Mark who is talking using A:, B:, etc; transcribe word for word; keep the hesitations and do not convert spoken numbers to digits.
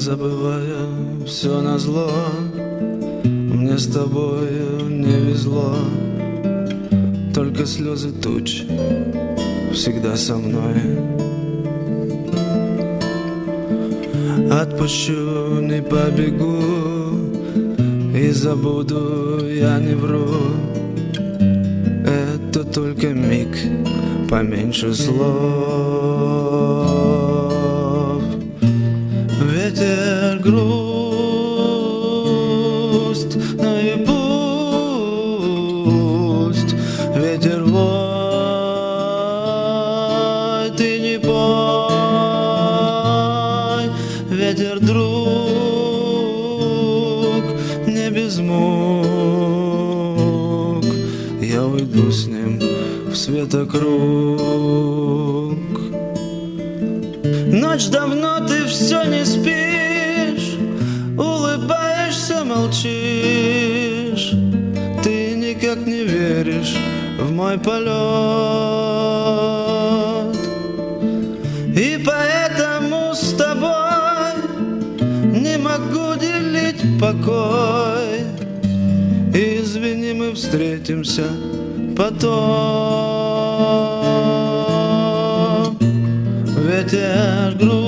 A: забывая все назло, мне с тобою не везло. Только слезы туч всегда со мной. Отпущу, не побегу, и забуду, я не вру. Это только миг, поменьше слов. Ветер грусть, ну и пусть. Ветер вой, ты не пой. Ветер друг, не без мук. Я уйду с ним в светокруг. Ночь давно, ты все не спишь, улыбаешься, молчишь. Ты никак не веришь в мой полет, и поэтому с тобой не могу делить покой. Извини, мы встретимся потом. Ветер грусть.